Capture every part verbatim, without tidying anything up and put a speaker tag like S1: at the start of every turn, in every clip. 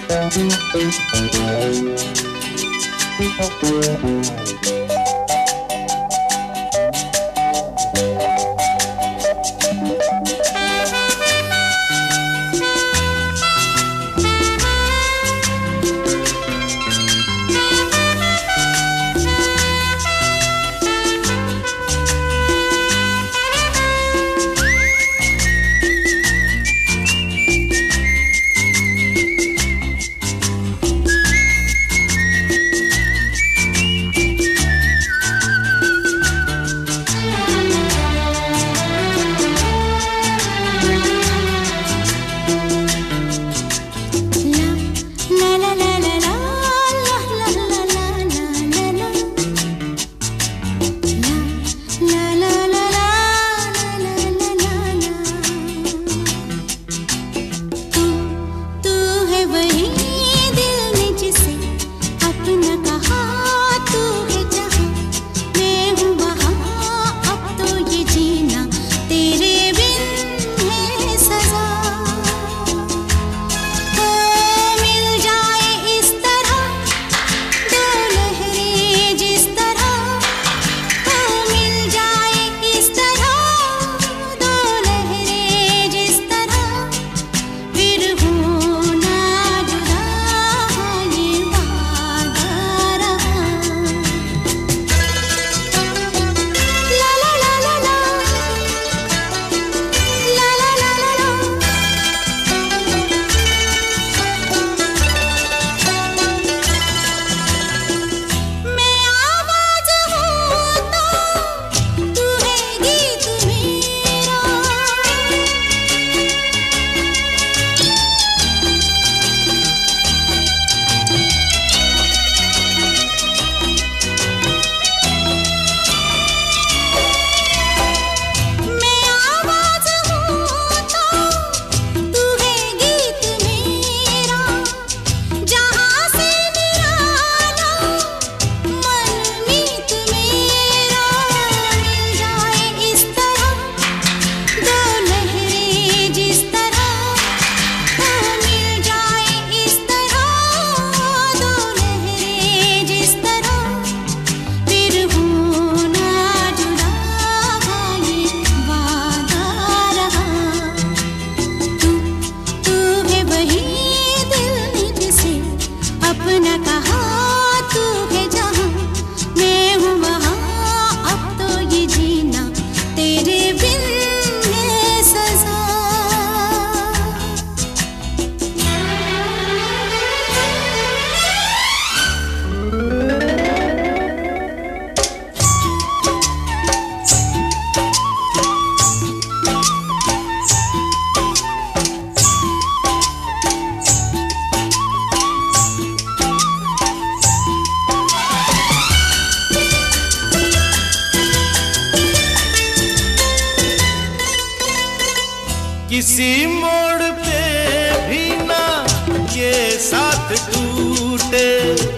S1: किसी मोड़ पे भी ना ये साथ टूटे,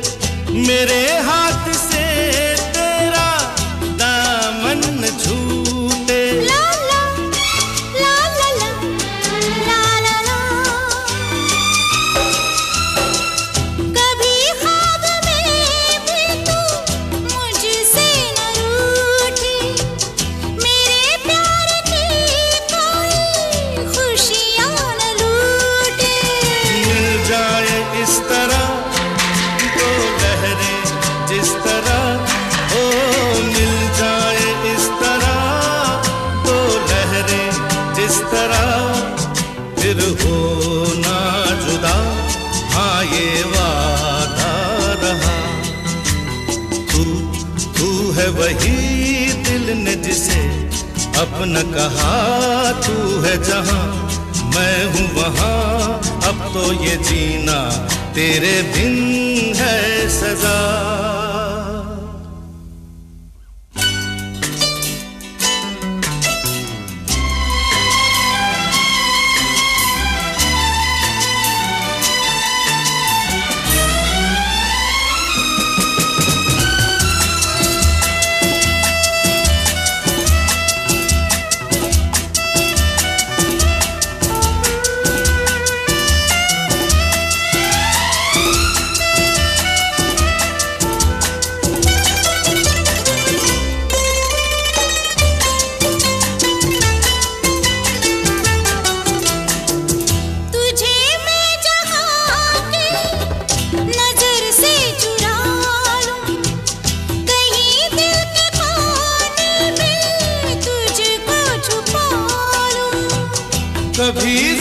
S1: मेरे हाथ से तेरा दामन न छूटे।
S2: ला ला ला ला ला ला ला ला। कभी ख्वाब में भी तू मुझसे न रूठी, मेरे प्यार की कोई खुशियाँ न लूटे।
S1: मिल जाए इस तरह तो लहरें जिस तरह, ओ मिल जाए इस तरह तो लहरें जिस तरह, फिर हो ना जुदा, हाँ ये वादा रहा। तू तू है वही दिल ने जिसे अपना कहा, तू है जहाँ मैं हूँ वहाँ, अब तो ये जीना तेरे बिन है सजा। कभी